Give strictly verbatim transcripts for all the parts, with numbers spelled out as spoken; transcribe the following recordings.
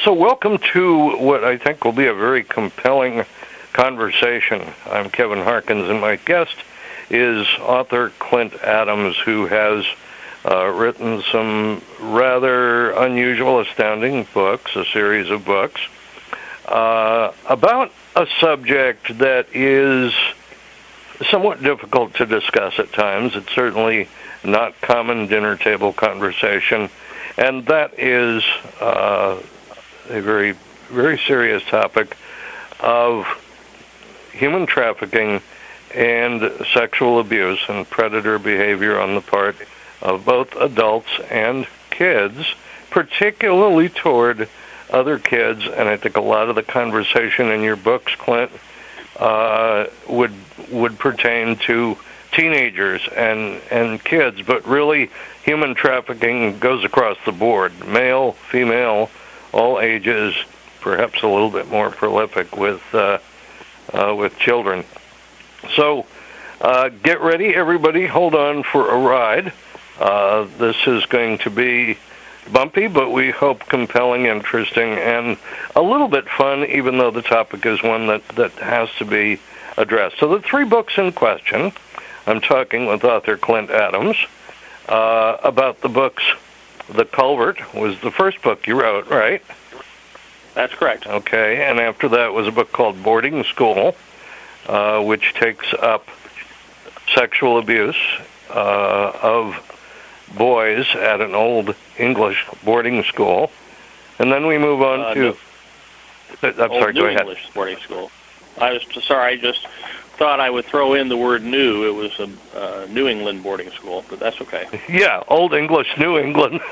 So welcome to what I think will be a very compelling conversation. I'm Kevin Harkins, and my guest is author Clint Adams, who has uh, written some rather unusual, astounding books, a series of books, uh, about a subject that is somewhat difficult to discuss at times. It's certainly not common dinner table conversation, and that is uh, a very, very serious topic of human trafficking and sexual abuse and predator behavior on the part of both adults and kids, particularly toward other kids. And I think a lot of the conversation in your books, Clint, uh, would would pertain to teenagers and, and kids, but really human trafficking goes across the board, male, female, all ages, perhaps a little bit more prolific with uh, uh, with children. So uh, get ready, everybody. Hold on for a ride. Uh, this is going to be bumpy, but we hope compelling, interesting, and a little bit fun, even though the topic is one that, that has to be addressed. So the three books in question, I'm talking with author Clint Adams uh, about the books. The Culvert was the first book you wrote, right? That's correct. Okay, and after that was a book called Boarding School, uh, which takes up sexual abuse uh, of boys at an old English boarding school. And then we move on uh, to... No. I'm sorry, New go ahead. English boarding school. I was sorry, I just thought I would throw in the word new. It was a uh, New England boarding school, but that's okay. Yeah, Old English, New England.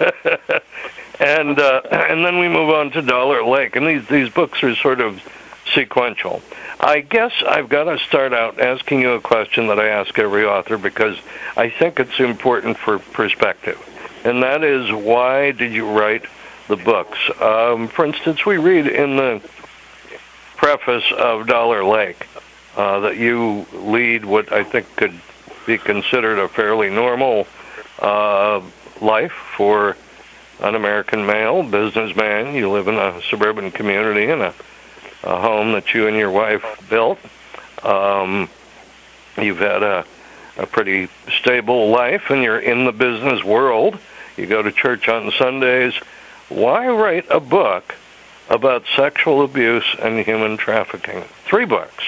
and uh, and then we move on to Dollar Lake. And these, these books are sort of sequential. I guess I've got to start out asking you a question that I ask every author because I think it's important for perspective. And that is, why did you write the books? Um, for instance, we read in the preface of Dollar Lake uh, that you lead what I think could be considered a fairly normal uh, life for an American male, businessman. You live in a suburban community in a, a home that you and your wife built. Um, you've had a, a pretty stable life, and you're in the business world. You go to church on Sundays. Why write a book about sexual abuse and human trafficking? Three books.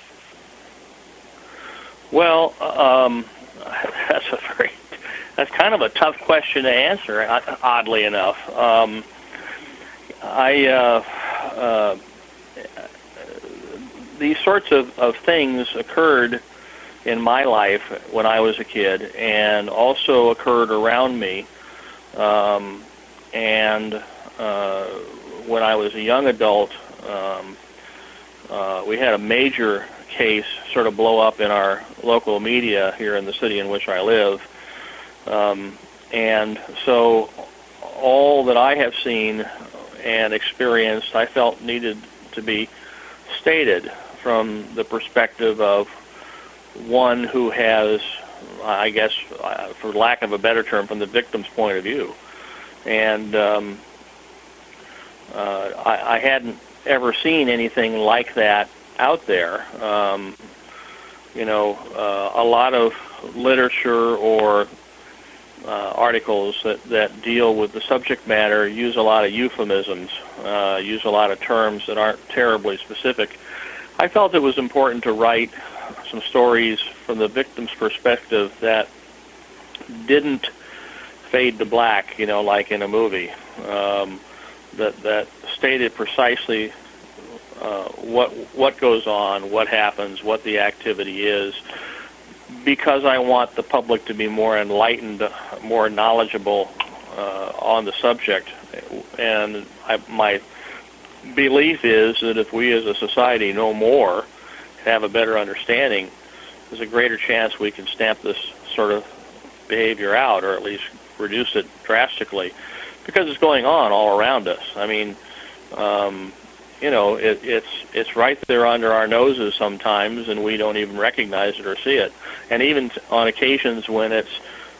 Well, um, that's a very, that's kind of a tough question to answer, oddly enough. Um, I, uh, uh, these sorts of, of things occurred in my life when I was a kid, and also occurred around me. Um, and uh, when I was a young adult, um, uh, we had a major case sort of blow up in our local media here in the city in which I live. Um, and so all that I have seen and experienced, I felt needed to be stated from the perspective of one who has, I guess, for lack of a better term, from the victim's point of view. And um, uh, I, I hadn't ever seen anything like that out there. Um, you know, uh, a lot of literature or uh, articles that, that deal with the subject matter use a lot of euphemisms, uh, use a lot of terms that aren't terribly specific. I felt it was important to write some stories from the victim's perspective that didn't fade to black, you know, like in a movie, um, that that stated precisely uh, what what goes on, what happens, what the activity is, because I want the public to be more enlightened, more knowledgeable uh, on the subject. And I, my belief is that if we as a society know more, have a better understanding, there's a greater chance we can stamp this sort of behavior out, or at least reduce it drastically, because it's going on all around us. I mean, um, you know, it, it's it's right there under our noses sometimes, and we don't even recognize it or see it. And even on occasions when it's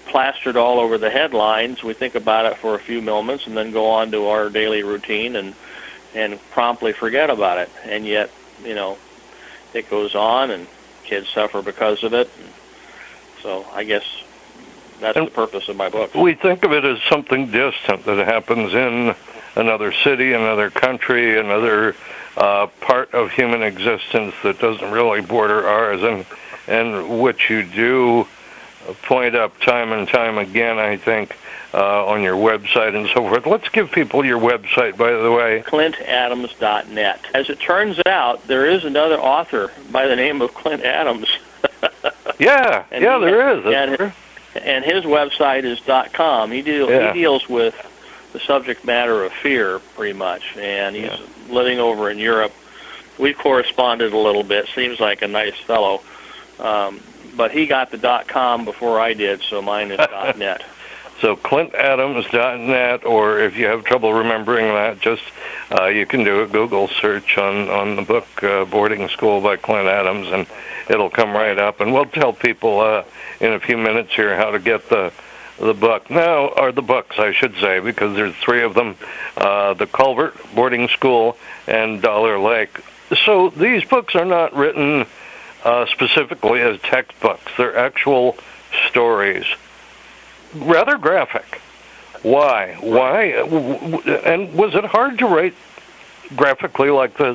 plastered all over the headlines. We think about it for a few moments and then go on to our daily routine and and promptly forget about it. And yet, you know, it goes on, and kids suffer because of it. And so I guess that's and the purpose of my book. We think of it as something distant that happens in another city, another country, another uh, part of human existence that doesn't really border ours, and and what you do point up time and time again, I think, uh, on your website and so forth. Let's give people your website, by the way. clint adams dot net. As it turns out, there is another author by the name of Clint Adams. yeah, and yeah, he, there is. And his, and his website is .com. He, deal, yeah. he deals with the subject matter of fear, pretty much, and he's yeah. living over in Europe. We've corresponded a little bit. Seems like a nice fellow. Um, but he got the .com before I did, so mine is .net. So clint adams dot net, or if you have trouble remembering that, just uh, you can do a Google search on, on the book uh, Boarding School by Clint Adams, and it'll come right up. And we'll tell people uh, in a few minutes here how to get the the book. Now, or the books, I should say, because there's three of them, uh, The Culvert, Boarding School, and Dollar Lake. So these books are not written uh, specifically as textbooks. They're actual stories. Rather graphic. Why? Why? And was it hard to write graphically like this?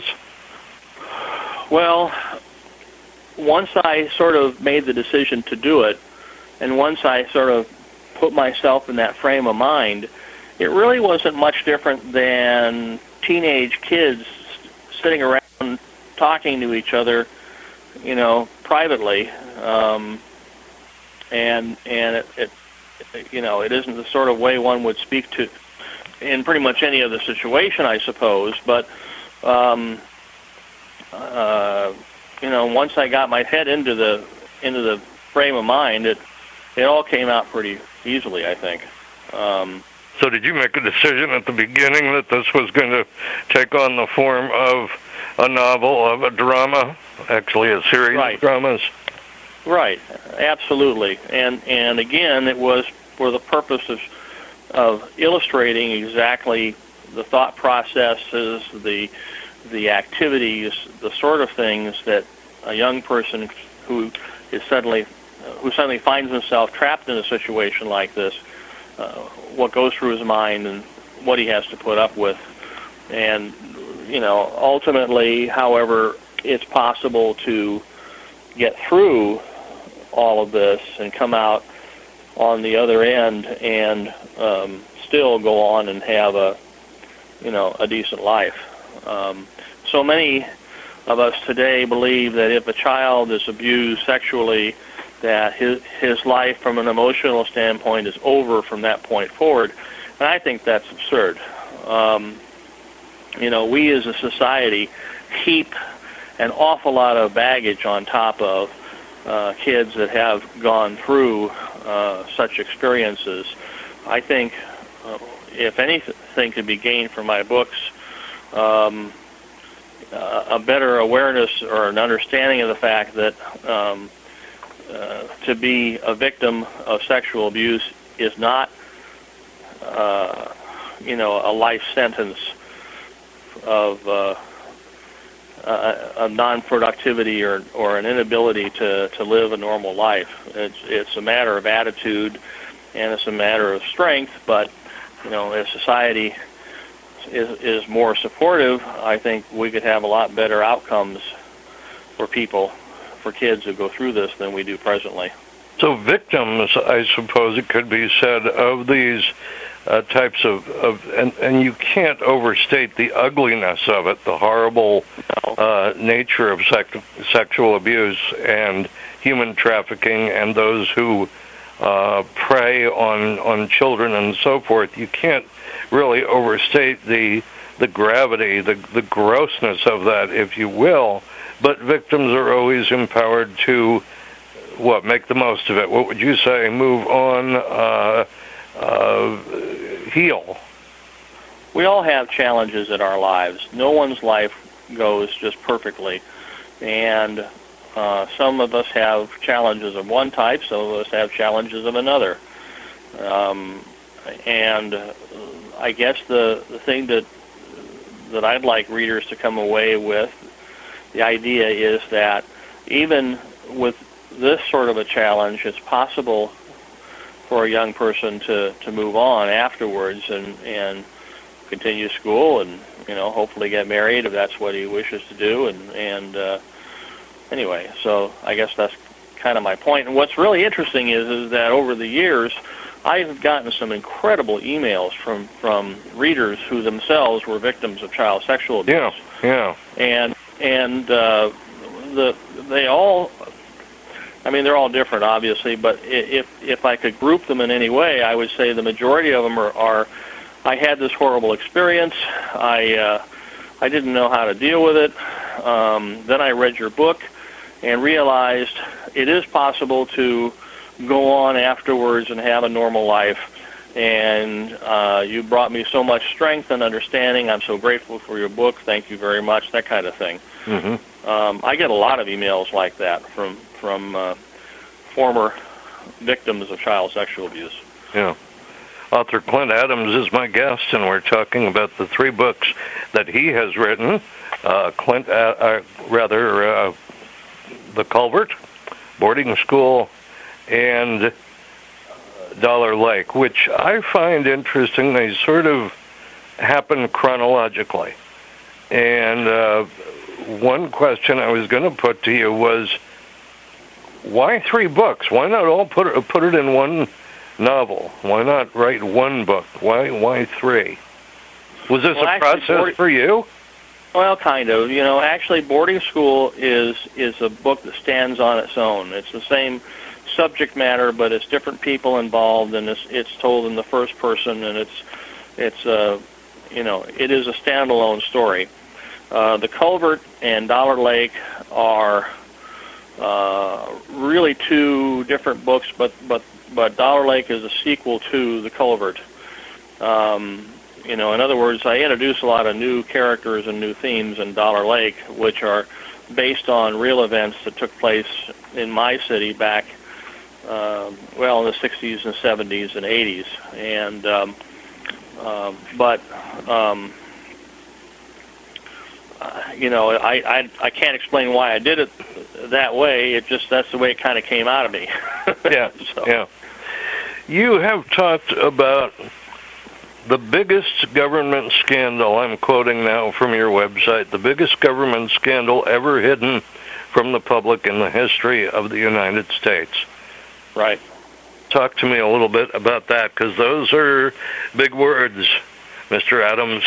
Well, once I sort of made the decision to do it, and once I sort of put myself in that frame of mind, it really wasn't much different than teenage kids sitting around talking to each other, you know, privately. Um, and and it, it you know, it isn't the sort of way one would speak to in pretty much any other situation, I suppose. But, um, uh, you know, once I got my head into the into the frame of mind, it it all came out pretty easily, I think. Um, so did you make a decision at the beginning that this was going to take on the form of a novel, of a drama, actually a series right. of dramas? Right, absolutely. And and again, it was for the purpose of, of illustrating exactly the thought processes, the the activities, the sort of things that a young person who is suddenly who suddenly finds himself trapped in a situation like this, uh, what goes through his mind and what he has to put up with. And, you know, ultimately, however, it's possible to get through all of this and come out on the other end and um, still go on and have a, you know, a decent life. Um, so many of us today believe that if a child is abused sexually, that his his life from an emotional standpoint is over from that point forward. And I think that's absurd. Um, you know, we as a society heap an awful lot of baggage on top of uh, kids that have gone through uh, such experiences. I think uh, if anything could be gained from my books, um, uh, a better awareness or an understanding of the fact that um, uh, to be a victim of sexual abuse is not, uh, you know, a life sentence of uh, uh, a non-productivity or, or an inability to, to live a normal life. It's it's a matter of attitude, and it's a matter of strength. But you know, as society is is more supportive, I think we could have a lot better outcomes for people, for kids who go through this than we do presently. So victims, I suppose it could be said, of these uh, types of, of and, and you can't overstate the ugliness of it, the horrible uh, nature of sec- sexual abuse and human trafficking and those who uh, prey on, on children and so forth. You can't really overstate the the gravity, the, the grossness of that, if you will. But victims are always empowered to, what, make the most of it. What would you say? Move on, uh, uh, heal. We all have challenges in our lives. No one's life goes just perfectly. And uh, some of us have challenges of one type, some of us have challenges of another. Um, and uh, I guess the, the thing that that I'd like readers to come away with, the idea is that even with this sort of a challenge, it's possible for a young person to, to move on afterwards and, and continue school and, you know, hopefully get married if that's what he wishes to do. And, and uh, anyway, so I guess that's kind of my point. And what's really interesting is, is that over the years, I've gotten some incredible emails from, from readers who themselves were victims of child sexual abuse. Yeah, yeah. And and uh, the they all, I mean, they're all different, obviously, but if if I could group them in any way, I would say the majority of them are, are I had this horrible experience. I uh, I didn't know how to deal with it. Um, then I read your book and realized it is possible to go on afterwards and have a normal life. And uh, you brought me so much strength and understanding. I'm so grateful for your book. Thank you very much, that kind of thing. Mm-hmm. Um, I get a lot of emails like that from, from uh, former victims of child sexual abuse. Yeah. Author Clint Adams is my guest, and we're talking about the three books that he has written. Uh, Clint, uh, uh, rather, uh, The Culvert, Boarding School, and Dollar Lake, which I find interesting. They sort of happen chronologically. And uh, one question I was going to put to you was, why three books? Why not all put it, put it in one novel? Why not write one book? Why why three? Was this well, a actually, process board- for you? Well, kind of. You know, actually, Boarding School is is a book that stands on its own. It's the same subject matter, but it's different people involved, and it's it's told in the first person, and it's it's uh, you know, it is a standalone story. Uh, the Culvert and Dollar Lake are uh, really two different books, but but but Dollar Lake is a sequel to the Culvert. Um, you know, in other words, I introduce a lot of new characters and new themes in Dollar Lake, which are based on real events that took place in my city back, um, well, in the sixties and seventies and eighties. And um, um, but um, uh, you know, I, I I can't explain why I did it that way. It just that's the way it kind of came out of me. Yeah, so. yeah. You have talked about the biggest government scandal, I'm quoting now from your website, the biggest government scandal ever hidden from the public in the history of the United States. Right. Talk to me a little bit about that, because those are big words, Mister Adams.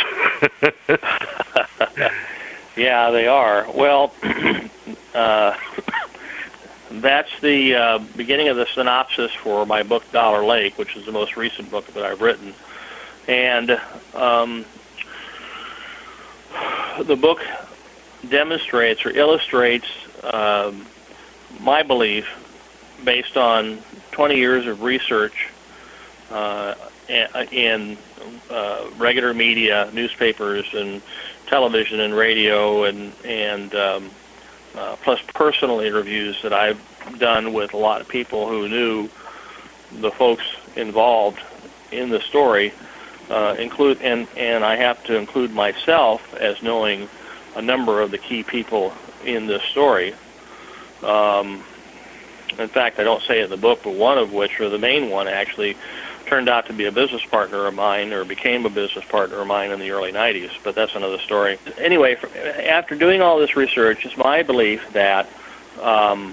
Yeah, they are. Well, uh, that's the uh, beginning of the synopsis for my book, Dollar Lake, which is the most recent book that I've written. And um, the book demonstrates or illustrates um, my belief, based on twenty years of research uh, in uh, regular media, newspapers and television and radio, and, and um, uh, plus personal interviews that I've done with a lot of people who knew the folks involved in the story. Uh, include and, and I have to include myself as knowing a number of the key people in this story. Um, in fact, I don't say it in the book, but one of which, or the main one, actually turned out to be a business partner of mine, or became a business partner of mine in the early nineties, but that's another story. Anyway, for, after doing all this research, it's my belief that um,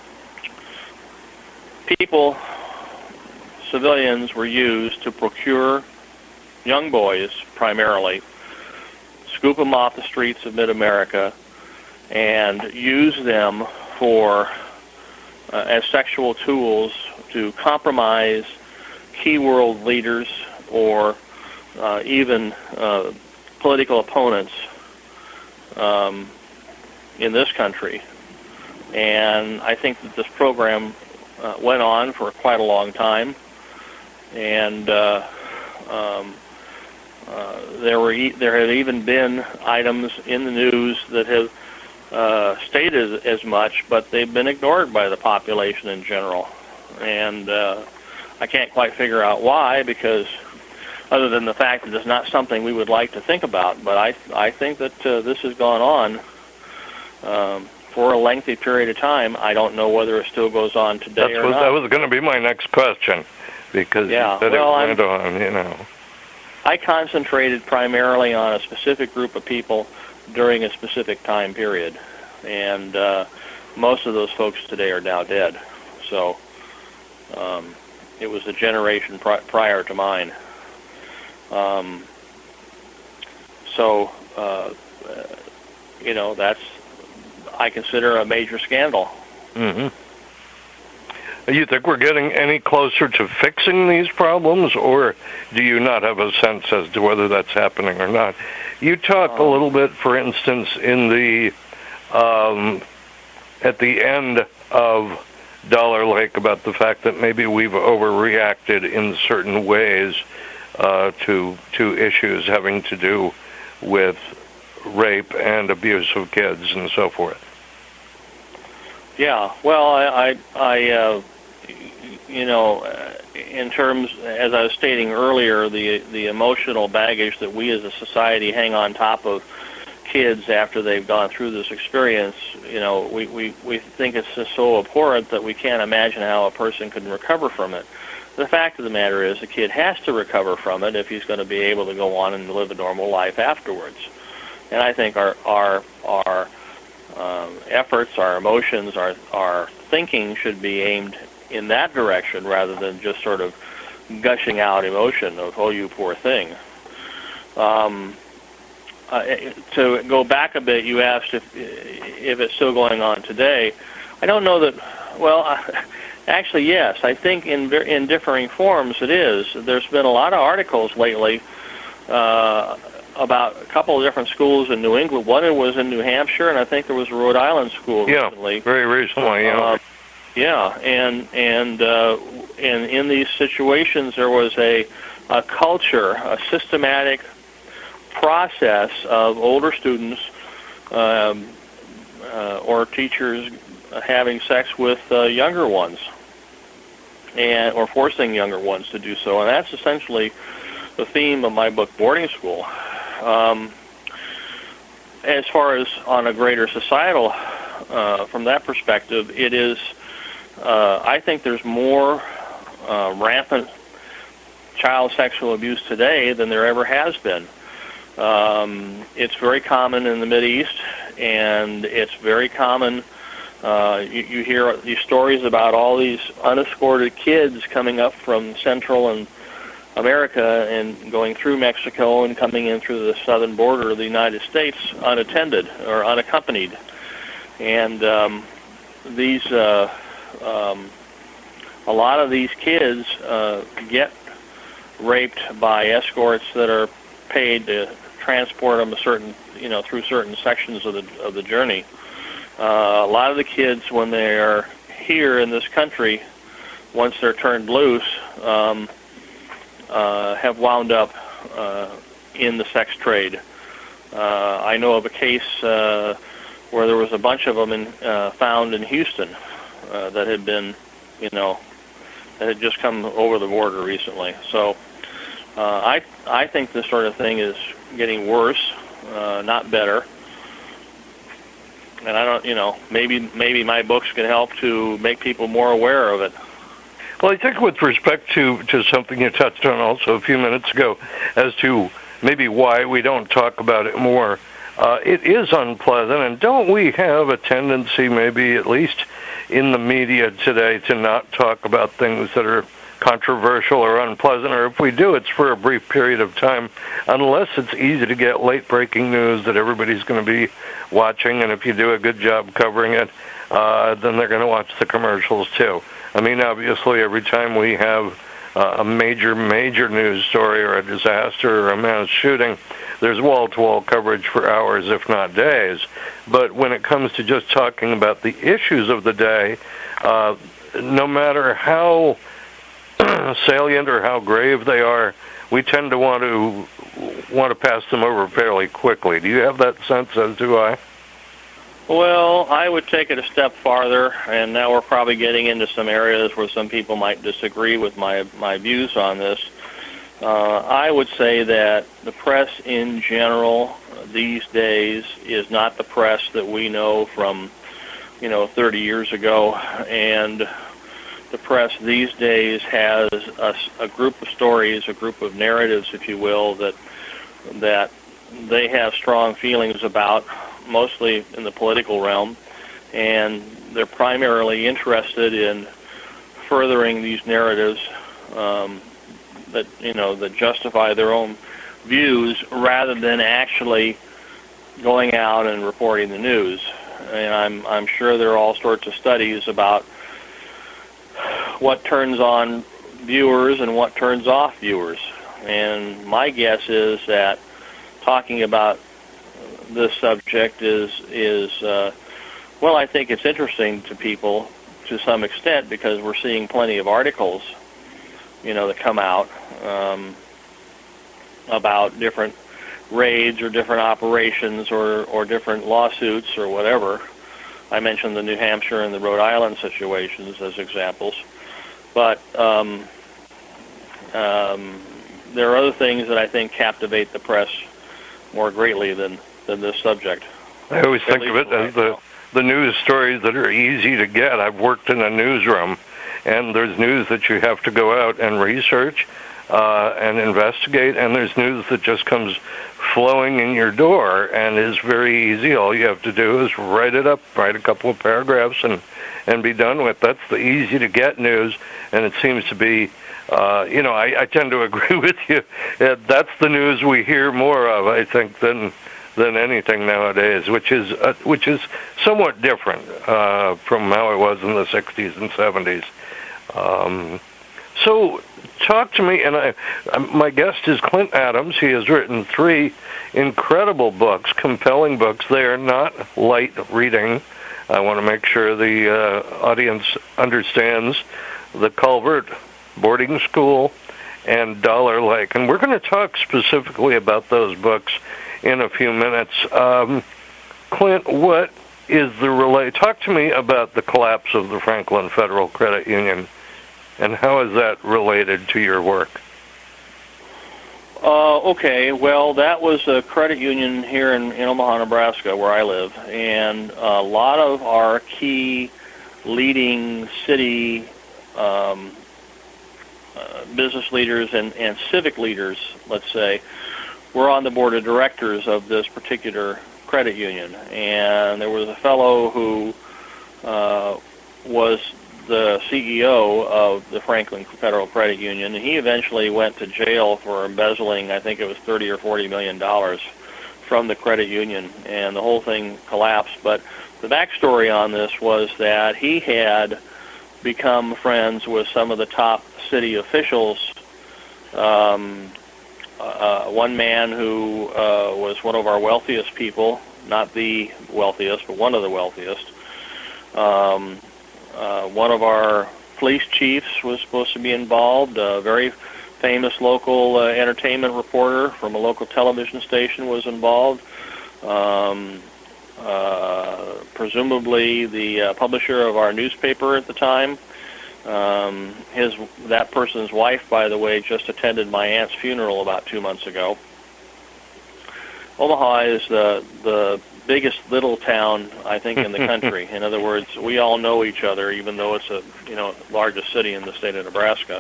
people, civilians, were used to procure young boys, primarily, scoop them off the streets of mid-America, and use them for uh, as sexual tools to compromise key world leaders or uh, even uh, political opponents um, in this country. And I think that this program uh, went on for quite a long time, and uh, um, Uh, there were e- there have even been items in the news that have uh, stated as much, but they've been ignored by the population in general. And uh, I can't quite figure out why, because other than the fact that it's not something we would like to think about. But I I think that uh, this has gone on um, for a lengthy period of time. I don't know whether it still goes on today That's or what, not. That was going to be my next question, because yeah, you said well, it went I'm, on, you know. I concentrated primarily on a specific group of people during a specific time period, and uh, most of those folks today are now dead. So um, it was a generation pri- prior to mine. Um, so, uh, you know, that's, I consider a major scandal. Mm-hmm. You think we're getting any closer to fixing these problems, or do you not have a sense as to whether that's happening or not? You talk a little bit, for instance, in the um, at the end of Dollar Lake about the fact that maybe we've overreacted in certain ways uh, to to issues having to do with rape and abuse of kids and so forth. Yeah, well, I, I, I uh, you know, uh, in terms, as I was stating earlier, the the emotional baggage that we as a society hang on top of kids after they've gone through this experience, you know, we, we, we think it's just so abhorrent that we can't imagine how a person can recover from it. The fact of the matter is the kid has to recover from it if he's going to be able to go on and live a normal life afterwards. And I think our our our um, efforts, our emotions, our our thinking should be aimed in that direction rather than just sort of gushing out emotion of, oh, you poor thing. Um, uh, to go back a bit, you asked if if it's still going on today. I don't know that, well, actually, yes. I think in in differing forms it is. There's been a lot of articles lately uh, about a couple of different schools in New England. One was in New Hampshire, and I think there was a Rhode Island school yeah, recently. very recently, yeah. Uh, yeah, and and uh, in in these situations there was a a culture, a systematic process of older students um, uh, or teachers having sex with uh, younger ones, and or forcing younger ones to do so, and that's essentially the theme of my book, Boarding School. Um, as far as on a greater societal, uh, from that perspective, it is. Uh, I think there's more uh, rampant child sexual abuse today than there ever has been. Um, it's very common in the Mideast, and it's very common. Uh, you, you hear these stories about all these unescorted kids coming up from Central and America and going through Mexico and coming in through the southern border of the United States unattended or unaccompanied. And um, these, uh, um, a lot of these kids uh, get raped by escorts that are paid to transport them a certain, you know, through certain sections of the of the journey. Uh, a lot of the kids, when they are here in this country, once they're turned loose, um, uh, have wound up uh, in the sex trade. Uh, I know of a case uh, where there was a bunch of them in, uh, found in Houston uh, that had been, you know, that had just come over the border recently. So uh, I I think this sort of thing is getting worse, uh, not better. And I don't, you know, maybe maybe my books can help to make people more aware of it. Well, I think with respect to, to something you touched on also a few minutes ago, as to maybe why we don't talk about it more, uh, it is unpleasant, and don't we have a tendency, maybe at least in the media today, to not talk about things that are controversial or unpleasant, or if we do, it's for a brief period of time, unless it's easy to get late-breaking news that everybody's going to be watching, and if you do a good job covering it, uh, then they're going to watch the commercials too. I mean, obviously, every time we have uh, a major, major news story or a disaster or a mass shooting, there's wall-to-wall coverage for hours, if not days. But when it comes to just talking about the issues of the day, uh, no matter how salient or how grave they are, we tend to want to want to pass them over fairly quickly. Do you have that sense, as do I? Well, I would take it a step farther, and now we're probably getting into some areas where some people might disagree with my my views on this. Uh, I would say that the press in general uh, these days is not the press that we know from, you know, thirty years ago, and the press these days has a, a group of stories, a group of narratives, if you will, that that they have strong feelings about, mostly in the political realm, and they're primarily interested in furthering these narratives um, that you know that justify their own views, rather than actually going out and reporting the news. And I'm I'm sure there are all sorts of studies about what turns on viewers and what turns off viewers. And my guess is that talking about this subject is is uh, well, I think it's interesting to people to some extent, because we're seeing plenty of articles, you know, that come out um, about different raids or different operations or or different lawsuits or whatever. I mentioned the New Hampshire and the Rhode Island situations as examples, but um, um, there are other things that I think captivate the press more greatly than, than this subject. I always think of it as the, the news stories that are easy to get. I've worked in a newsroom, and there's news that you have to go out and research uh, and investigate, and there's news that just comes flowing in your door and is very easy. All you have to do is write it up, write a couple of paragraphs, and, and be done with. That's the easy-to-get news, and it seems to be Uh, you know, I, I tend to agree with you. Uh, that's the news we hear more of, I think, than than anything nowadays, which is uh, which is somewhat different uh, from how it was in the sixties and seventies. Um, so, talk to me. And I, my guest is Clint Adams. He has written three incredible books, compelling books. They are not light reading. I want to make sure the uh, audience understands. The Culvert Boarding School and Dollar Lake. And we're going to talk specifically about those books in a few minutes. Um, Clint, what is the relay? Talk to me about the collapse of the Franklin Federal Credit Union, and how is that related to your work? Uh, okay, well, that was a credit union here in, in Omaha, Nebraska, where I live, and a lot of our key leading city um, Uh, business leaders and, and civic leaders, let's say, were on the board of directors of this particular credit union. And there was a fellow who uh, was the C E O of the Franklin Federal Credit Union, and he eventually went to jail for embezzling, I think it was thirty or forty million dollars from the credit union, and the whole thing collapsed. But the backstory on this was that he had become friends with some of the top city officials. Um, uh, one man who uh, was one of our wealthiest people, not the wealthiest, but one of the wealthiest. Um, uh, one of our police chiefs was supposed to be involved. A very famous local uh, entertainment reporter from a local television station was involved. Um, Uh, presumably the uh, publisher of our newspaper at the time. Um, his that person's wife, by the way, just attended my aunt's funeral about two months ago. Omaha is the the biggest little town, I think, in the country. In other words, we all know each other, even though it's a you know largest city in the state of Nebraska.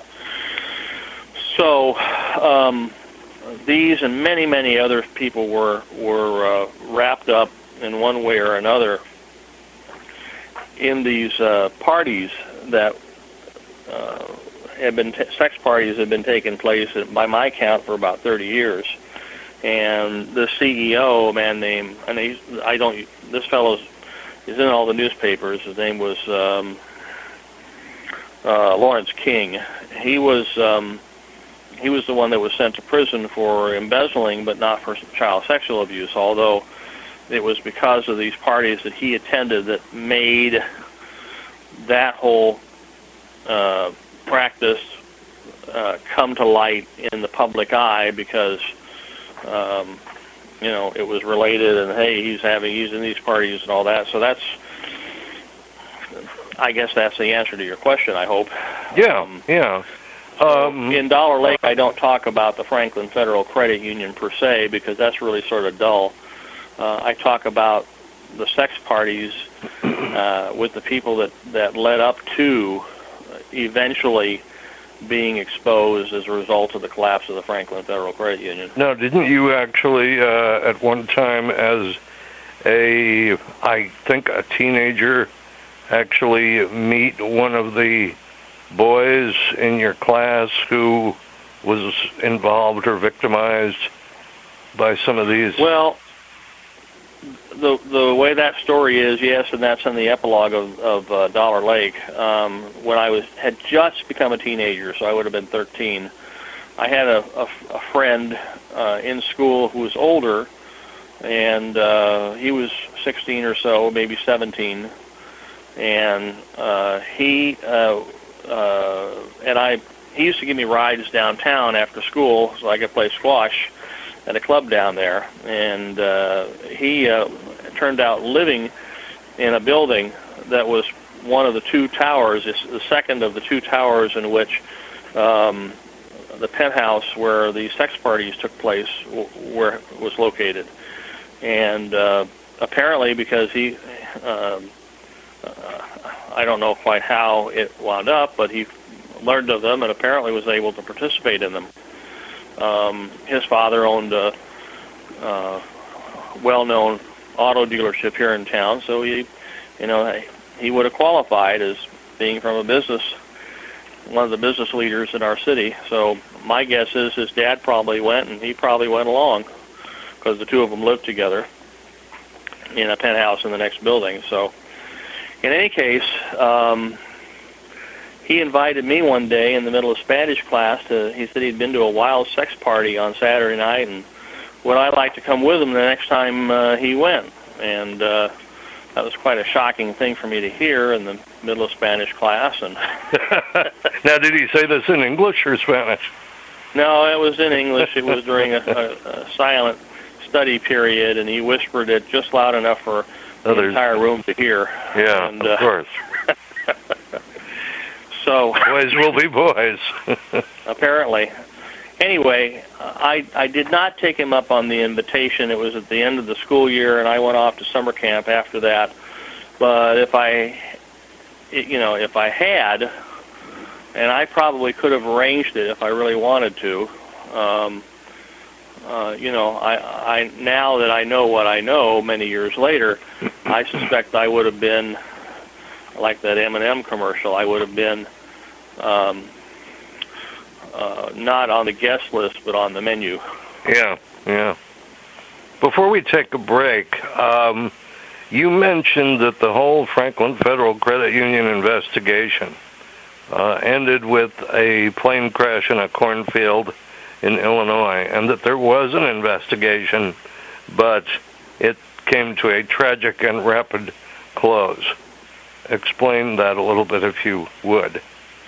So um, these and many many other people were were uh, wrapped up in one way or another in these uh, parties that uh, have been t- sex parties have been taking place, by my count, for about thirty years. And the C E O, a man named, and he's, I don't, this fellow's is in all the newspapers. His name was um, uh, Lawrence King. He was um, he was the one that was sent to prison for embezzling, but not for child sexual abuse. Although it was because of these parties that he attended that made that whole uh, practice uh, come to light in the public eye, because um, you know, it was related, and hey, he's having he's in these parties and all that. So that's, I guess that's the answer to your question, I hope. Yeah, Um, yeah. Um, in Dollar Lake, I don't talk about the Franklin Federal Credit Union per se, because that's really sort of dull. Uh, I talk about the sex parties uh, with the people that, that led up to eventually being exposed as a result of the collapse of the Franklin Federal Credit Union. Now, didn't you actually, uh, at one time as a, I think, a teenager, actually meet one of the boys in your class who was involved or victimized by some of these? Well, the the way that story is, yes, and that's in the epilogue of, of uh, Dollar Lake. Um, when I was had just become a teenager, so I would have been thirteen, I had a, a, a friend uh, in school who was older, and uh, he was sixteen or so, maybe seventeen, and uh, he uh, uh, and I he used to give me rides downtown after school so I could play squash at a club down there, and uh, he uh, turned out living in a building that was one of the two towers, it's the second of the two towers in which um, the penthouse where the sex parties took place w- where was located. And uh, apparently, because he, um, uh, I don't know quite how it wound up, but he learned of them and apparently was able to participate in them. Um, his father owned a, uh, well-known auto dealership here in town, so he, you know, he would have qualified as being from a business, one of the business leaders in our city. So my guess is his dad probably went, and he probably went along, because the two of them lived together in a penthouse in the next building. So in any case, um, he invited me one day in the middle of Spanish class to, he said he'd been to a wild sex party on Saturday night, and would I like to come with him the next time uh, he went? And uh, that was quite a shocking thing for me to hear in the middle of Spanish class. And now, did he say this in English or Spanish? No, it was in English. It was during a, a, a silent study period, and he whispered it just loud enough for the Others. entire room to hear. Yeah, and, of uh, course. So boys will be boys. Apparently. Anyway, I I did not take him up on the invitation. It was at the end of the school year, and I went off to summer camp after that. But if I, you know, if I had, and I probably could have arranged it if I really wanted to, um, uh, you know, I, I now that I know what I know many years later, I suspect I would have been like that M and M commercial. I would have been um, uh, not on the guest list, but on the menu. Yeah, yeah. Before we take a break, um, you mentioned that the whole Franklin Federal Credit Union investigation uh, ended with a plane crash in a cornfield in Illinois, and that there was an investigation, but it came to a tragic and rapid close. Explain that a little bit, if you would.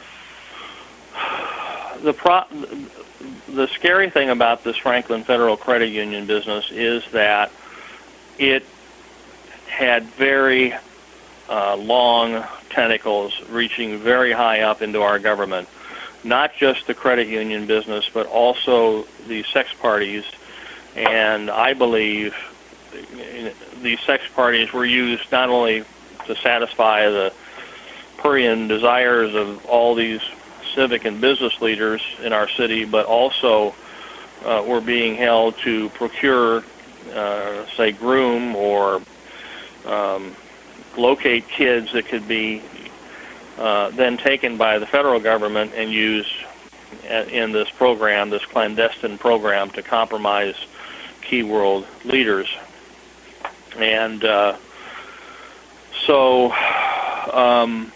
The pro- the scary thing about this Franklin Federal Credit Union business is that it had very uh, long tentacles reaching very high up into our government. Not just the credit union business, but also the sex parties. And I believe these sex parties were used not only to satisfy the prurient desires of all these civic and business leaders in our city, but also uh, were being held to procure, uh, say, groom or um, locate kids that could be uh, then taken by the federal government and used in this program, this clandestine program, to compromise key world leaders. And uh, so um,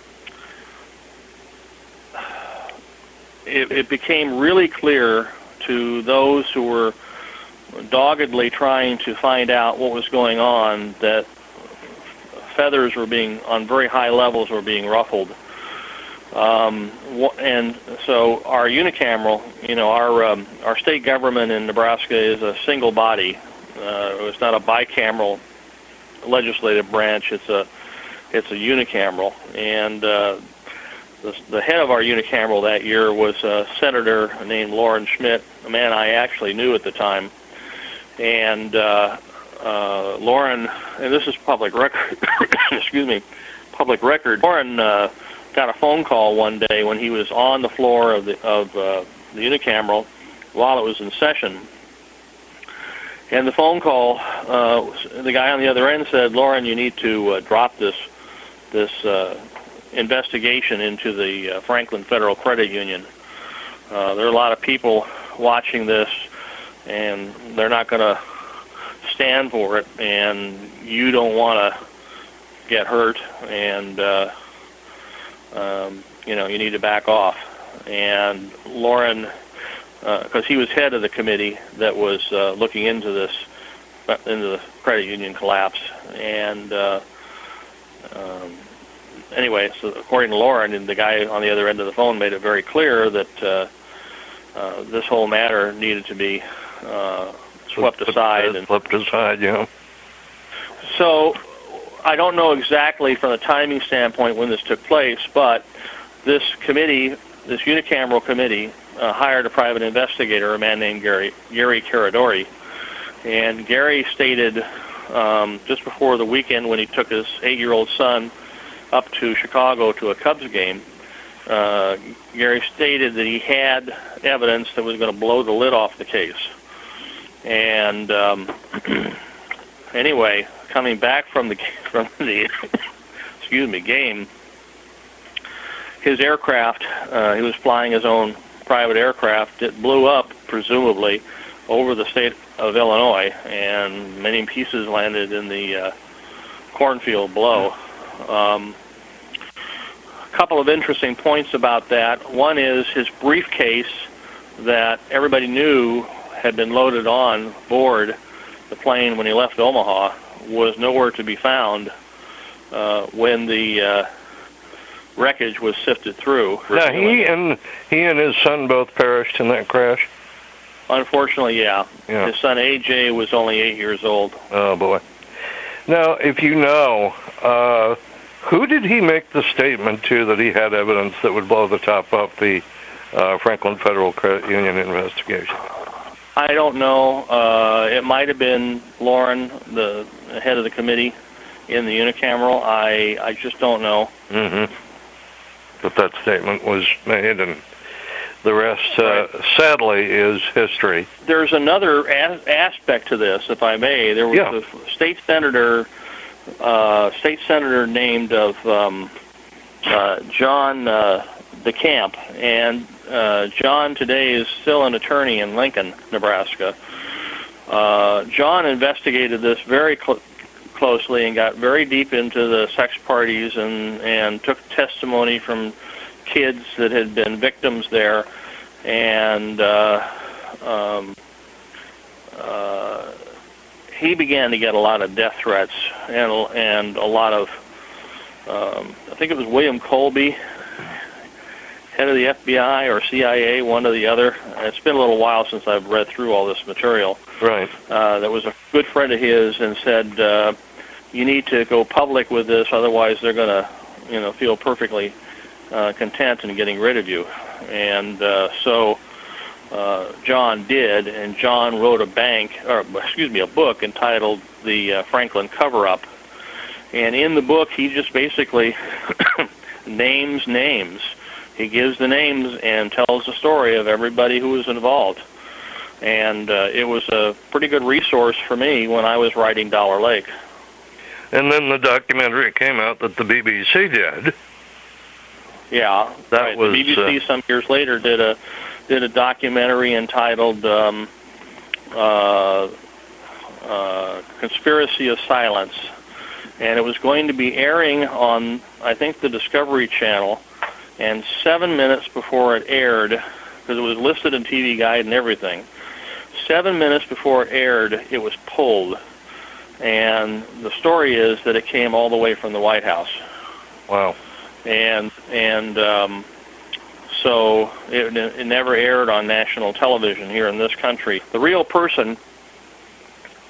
it, it became really clear to those who were doggedly trying to find out what was going on that feathers were being, on very high levels, were being ruffled. Um, and so our unicameral, you know, our um, our state government in Nebraska is a single body, uh, it's not a bicameral legislative branch. It's a it's a unicameral, and uh, the, the head of our unicameral that year was a senator named Loren Schmidt, a man I actually knew at the time. And uh, uh, Loren, and this is public record, excuse me, public record. Loren uh, got a phone call one day when he was on the floor of the of uh, the unicameral while it was in session. And the phone call, uh, the guy on the other end said, "Loren, you need to uh, drop this this uh, investigation into the uh, Franklin Federal Credit Union. Uh, there are a lot of people watching this, and they're not going to stand for it, and you don't want to get hurt, and uh, um, you know, you need to back off." And Loren, because uh, he was head of the committee that was uh, looking into this, into the credit union collapse. And uh, um, anyway, so according to Loren, and the guy on the other end of the phone made it very clear that uh, uh, this whole matter needed to be uh, swept aside. And swept aside, yeah. So I don't know exactly from the timing standpoint when this took place, but this committee, this unicameral committee, Uh, hired a private investigator, a man named Gary Gary Caradori, and Gary stated um, just before the weekend when he took his eight-year-old son up to Chicago to a Cubs game, uh, Gary stated that he had evidence that was going to blow the lid off the case. And um, anyway, coming back from the from the excuse me game, his aircraft, uh, he was flying his own private aircraft. It blew up, presumably, over the state of Illinois, and many pieces landed in the uh, cornfield below. Um, a couple of interesting points about that. One is his briefcase that everybody knew had been loaded on board the plane when he left Omaha was nowhere to be found uh, when the uh, wreckage was sifted through. Now, he and he and his son both perished in that crash? Unfortunately, yeah. yeah. His son A J was only eight years old. Oh, boy. Now, if you know, uh, who did he make the statement to that he had evidence that would blow the top off the uh, Franklin Federal Credit Union investigation? I don't know. Uh, it might have been Loren, the head of the committee in the unicameral. I, I just don't know. Mm-hmm. But that statement was made, and the rest, uh, sadly, is history. There's another a- aspect to this, if I may. There was yeah. a state senator, uh, state senator named of um, uh, John uh, DeCamp, and uh, John today is still an attorney in Lincoln, Nebraska. Uh, John investigated this very cl- closely and got very deep into the sex parties and, and took testimony from kids that had been victims there, and uh, um, uh, he began to get a lot of death threats and and a lot of um, I think it was William Colby, head of the F B I or C I A, one or the other. It's been a little while since I've read through all this material. Right. Uh, that was a good friend of his and said, uh, you need to go public with this, otherwise they're going to, you know, feel perfectly uh, content in getting rid of you. And uh, so uh, John did, and John wrote a bank, or excuse me, a book entitled The uh, Franklin Cover-Up. And in the book, he just basically names names. He gives the names and tells the story of everybody who was involved. And uh, it was a pretty good resource for me when I was writing Dollar Lake. And then the documentary came out that the B B C did. Yeah, that right. was the B B C uh, some years later did a did a documentary entitled um, uh, uh, "Conspiracy of Silence," and it was going to be airing on, I think, the Discovery Channel. And seven minutes before it aired, because it was listed in T V Guide and everything, seven minutes before it aired, it was pulled. And the story is that it came all the way from the White House. Wow. And and um, so it, it never aired on national television here in this country. The real person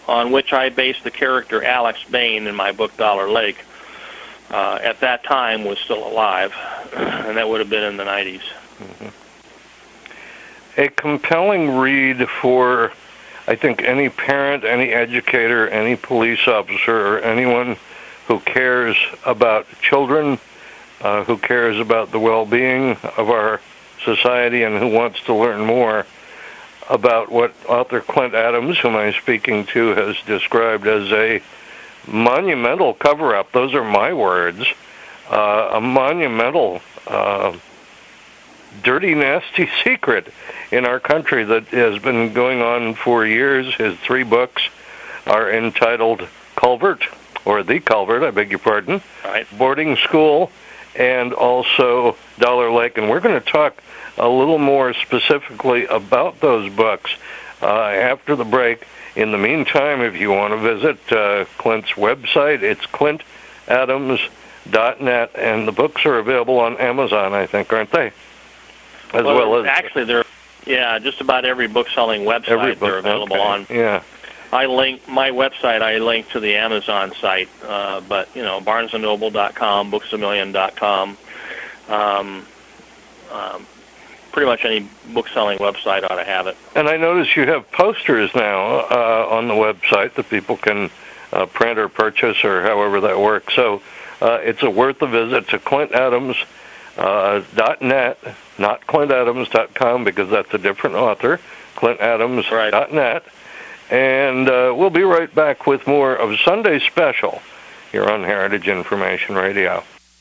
on which I based the character Alex Bain in my book Dollar Lake, uh, at that time was still alive, and that would have been in the nineties. Mm-hmm. A compelling read for, I think, any parent, any educator, any police officer, or anyone who cares about children, uh, who cares about the well-being of our society, and who wants to learn more about what author Clint Adams, whom I'm speaking to, has described as a monumental cover-up. Those are my words. Uh, a monumental, uh, dirty, nasty secret in our country that has been going on for years. His three books are entitled Culvert, or The Culvert, I beg your pardon, right. Boarding School, and also Dollar Lake. And we're going to talk a little more specifically about those books uh, after the break. In the meantime, if you want to visit uh, Clint's website, it's clint adams dot net, and the books are available on Amazon, I think, aren't they? As well, well as actually, they're yeah, just about every book-selling website every book, they're available okay. on. Yeah. I link my website. I link to the Amazon site, uh, but you know, barnes and noble dot com, books a million dot com. Um, um, pretty much any book-selling website ought to have it. And I notice you have posters now uh, on the website that people can uh, print or purchase, or however that works. So uh, it's a worth a visit to clint adams dot net, not clint adams dot com, because that's a different author, clint adams dot net. Right. And uh, we'll be right back with more of Sunday Special here on Heritage Information Radio.